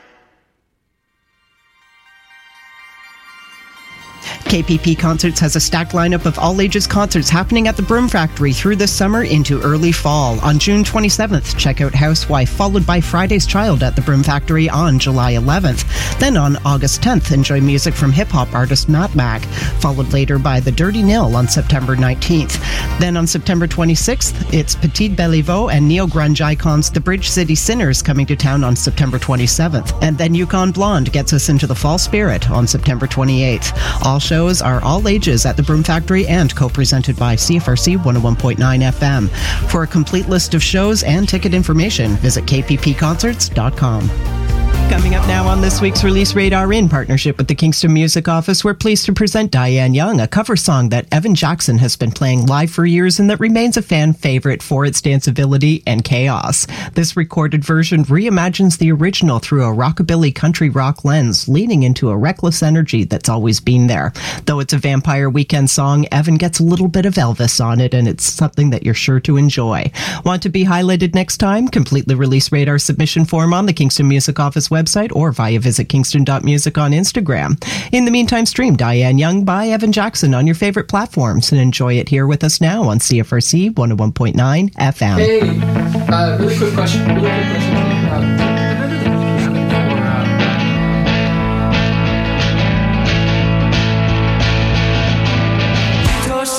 KPP Concerts has a stacked lineup of all-ages concerts happening at the Broom Factory through this summer into early fall. On June 27th, check out Housewife, followed by Friday's Child at the Broom Factory on July 11th. Then on August 10th, enjoy music from hip-hop artist Matt Mac, followed later by The Dirty Nil on September 19th. Then on September 26th, it's Petite Beliveau and neo-grunge icons The Bridge City Sinners coming to town on September 27th. And then Yukon Blonde gets us into the fall spirit on September 28th. All shows are all ages at the Broom Factory and co-presented by CFRC 101.9 FM. For a complete list of shows and ticket information, visit kppconcerts.com. Coming up now on this week's Release Radar in partnership with the Kingston Music Office, we're pleased to present Diane Young, a cover song that Evan Jackson has been playing live for years and that remains a fan favorite for its danceability and chaos. This recorded version reimagines the original through a rockabilly country rock lens, leaning into a reckless energy that's always been there. Though it's a Vampire Weekend song, Evan gets a little bit of Elvis on it, and it's something that you're sure to enjoy. Want to be highlighted next time? Complete the Release Radar submission form on the Kingston Music Office website or via visit kingston.music on Instagram. In the meantime, stream Diane Young by Evan Jackson on your favorite platforms and enjoy it here with us now on CFRC 101.9 FM. Hey, really quick question. Remember the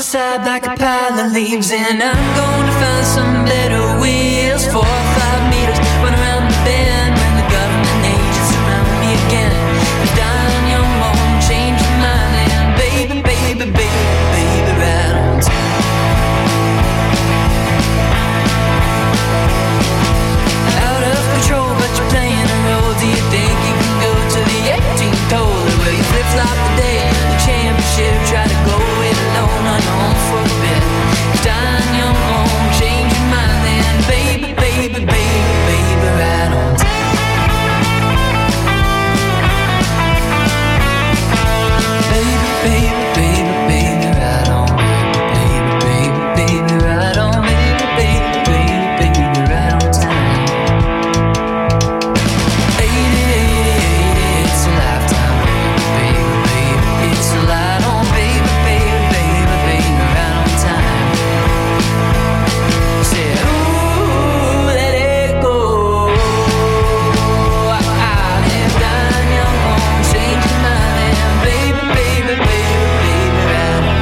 side like a pile of leaves, and I'm gonna find some better wheels. 4 or 5 meters, run around the bend when the government agents surround me again. You're dying young, won't change your mind, and baby, baby, baby, baby, right on time. Out of control, but you're playing a role. Do you think you can go to the 18th hole, where you flip-flop the day, the championship, try to go it alone on your own for a bit? Dying young, won't change your mind, then baby, baby, baby, baby, right on time. Baby, baby, baby, baby, right on. Baby, baby, baby, right on. Baby, baby, baby, baby, right on time. 80, 80, it's a lifetime. Baby, baby, it's a light on. Baby, baby, baby, baby, right on time. Say, ooh, let it go. I live down young, won't change your mind, and baby, baby, baby, baby, right on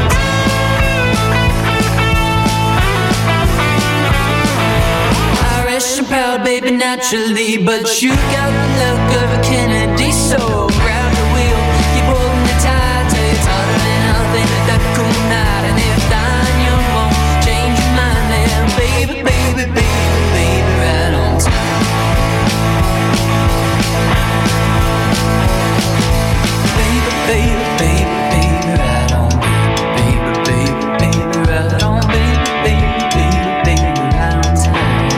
time. Irish and proud, baby, naturally, but you got the look of a Kennedy, so grab the wheel, keep holding it tight till it's harder than nothing at that cool night. And if dying young won't change your mind, then baby, baby, baby, baby, right on time. Baby, baby, baby, baby, right on. Baby, baby, baby, right on. Baby, baby, baby, baby, right on time.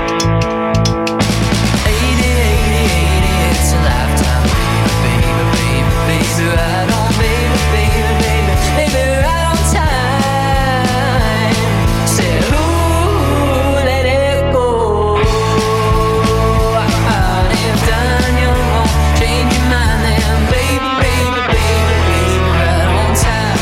80, 80, 80, it's a lifetime. Baby, baby, baby, right on. Baby, baby, baby, baby, right on time. Said, ooh, let it go. And if dying young won't change your mind, then baby, baby, baby, baby, right on time.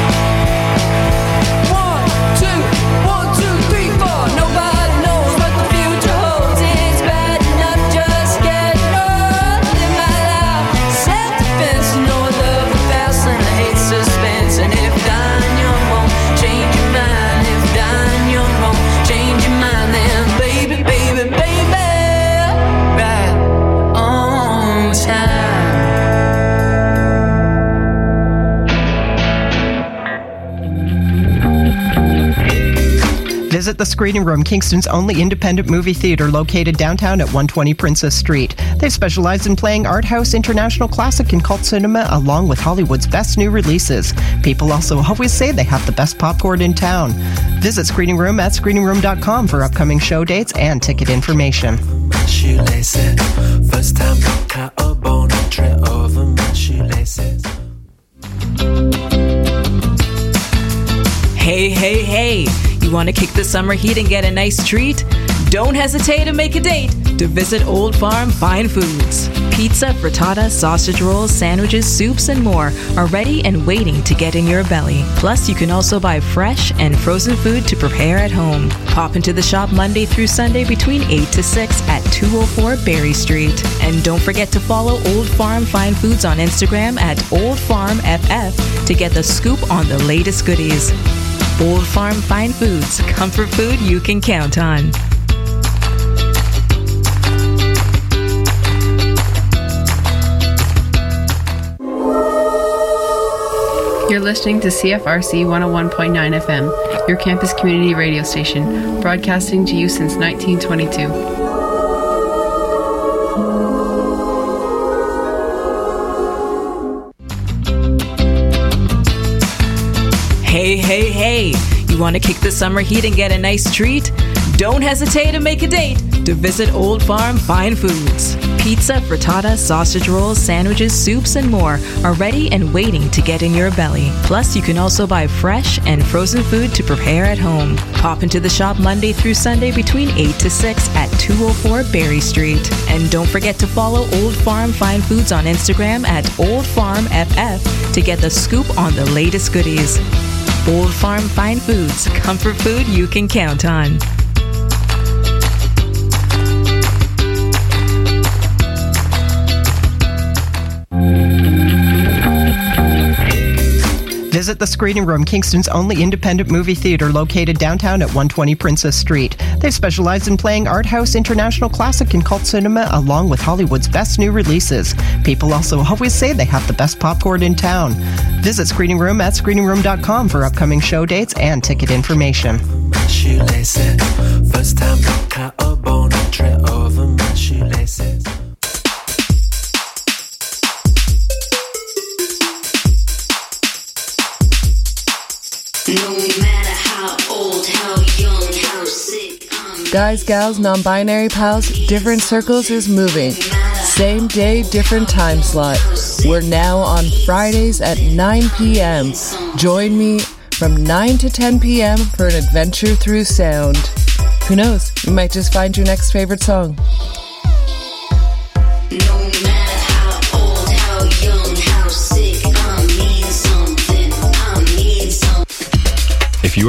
1, 2, 1, 2, 3, 4. Nobody knows what the future holds. It's bad enough just getting old. Live my life, self-defense. You know I love the fast and I hate suspense. And if dying young won't change your mind, if dying young won't change your mind, then baby, baby, baby, right on time. Visit the Screening Room, Kingston's only independent movie theater located downtown at 120 Princess Street. They specialize in playing art house, international classic, and cult cinema, along with Hollywood's best new releases. People also always say they have the best popcorn in town. Visit Screening Room at screeningroom.com for upcoming show dates and ticket information. Shoelaces. First time got a bone and tread over my shoelaces. Hey, hey, hey! You want to kick the summer heat and get a nice treat? Don't hesitate to make a date to visit Old Farm Fine Foods. Pizza, frittata, sausage rolls, sandwiches, soups, and more are ready and waiting to get in your belly. Plus, you can also buy fresh and frozen food to prepare at home. Pop into the shop Monday through Sunday between 8 to 6 at 204 Berry Street. And don't forget to follow Old Farm Fine Foods on Instagram at OldFarmFF to get the scoop on the latest goodies. Old Farm Fine Foods, comfort food you can count on. You're listening to CFRC 101.9 FM, your campus community radio station, broadcasting to you since 1922. Hey, hey, hey! You want to kick the summer heat and get a nice treat? Don't hesitate to make a date to visit Old Farm Fine Foods. Pizza, frittata, sausage rolls, sandwiches, soups, and more are ready and waiting to get in your belly. Plus, you can also buy fresh and frozen food to prepare at home. Pop into the shop Monday through Sunday between 8 to 6 at 204 Berry Street. And don't forget to follow Old Farm Fine Foods on Instagram at OldFarmFF to get the scoop on the latest goodies. Old Farm Fine Foods, comfort food you can count on. Visit the Screening Room, Kingston's only independent movie theater located downtown at 120 Princess Street. They specialize in playing art house, international classic, and cult cinema, along with Hollywood's best new releases. People also always say they have the best popcorn in town. Visit Screening Room at screeningroom.com for upcoming show dates and ticket information. First time cut a bone and tread over my shoelaces. No matter how old, how young, how sick, Guys, gals, non-binary pals, Different Circles is moving. Same day, different time slot. We're now on Fridays at 9 p.m. Join me from 9 to 10 p.m. for an adventure through sound. Who knows, you might just find your next favorite song. no matter